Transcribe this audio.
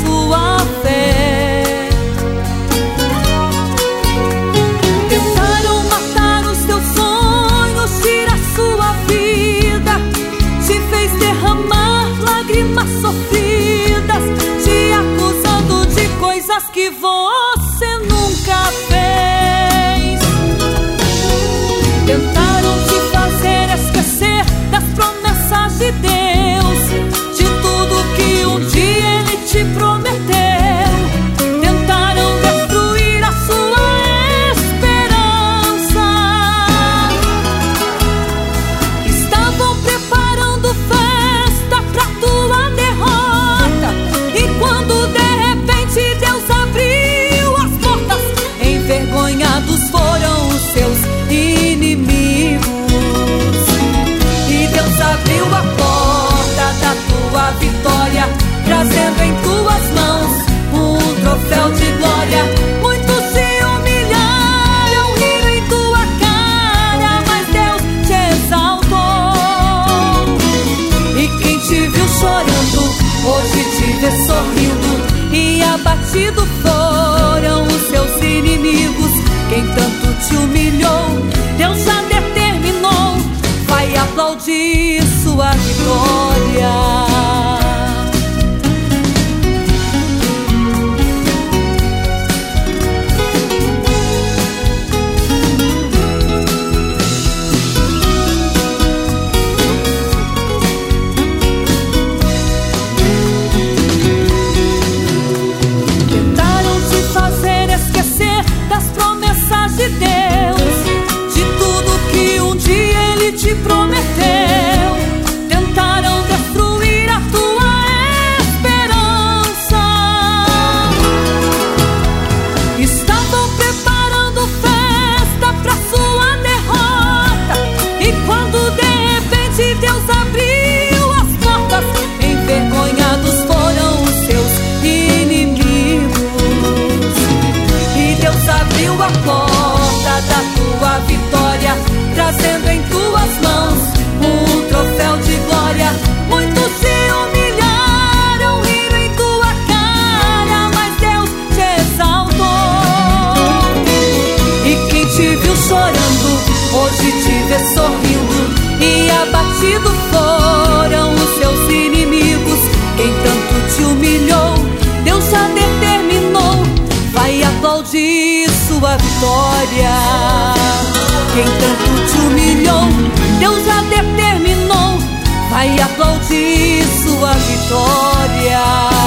sua fé. Tentaram matar os teus sonhos, tirar sua vida, te fez derramar lágrimas sofridas, te acusando de coisas que você nunca fez. Tentaram te fazer esquecer das promessas de Deus, de tudo que um dia Ele te prometeu. Tentaram destruir a sua esperança. Estavam preparando festa pra tua derrota, e quando de repente Deus abriu as portas, envergonhados foram os seus inimigos. E Deus abriu a porta da tua vitória, trazendo em tuas mãos um troféu de glória. Muitos se humilharam, riram em tua cara, mas Deus te exaltou. E quem te viu chorando, hoje te vê sorrindo, e abatido foram os seus inimigos. Quem tanto te humilhou, Deus já determinou, vai aplaudir sua vitória. Tentaram te fazer esquecer das promessas de Deus, de tudo que um dia Ele te prometeu. Tentaram destruir a tua esperança. Estavam preparando festa pra sua derrota, e quando de repente Deus abriu as portas, envergonhados foram os seus inimigos. E Deus abriu a porta da tua vitória, trazendo em tuas mãos um troféu de glória. Muitos se humilharam, riram em tua cara, mas Deus te exaltou. E quem te viu chorando, hoje te vê sorrindo, e abatido foram os seus inimigos. Quem tanto te humilhou, Deus já determinou, vai aplaudir sua vitória. Quem tanto te humilhou, Deus já determinou, vai aplaudir sua vitória.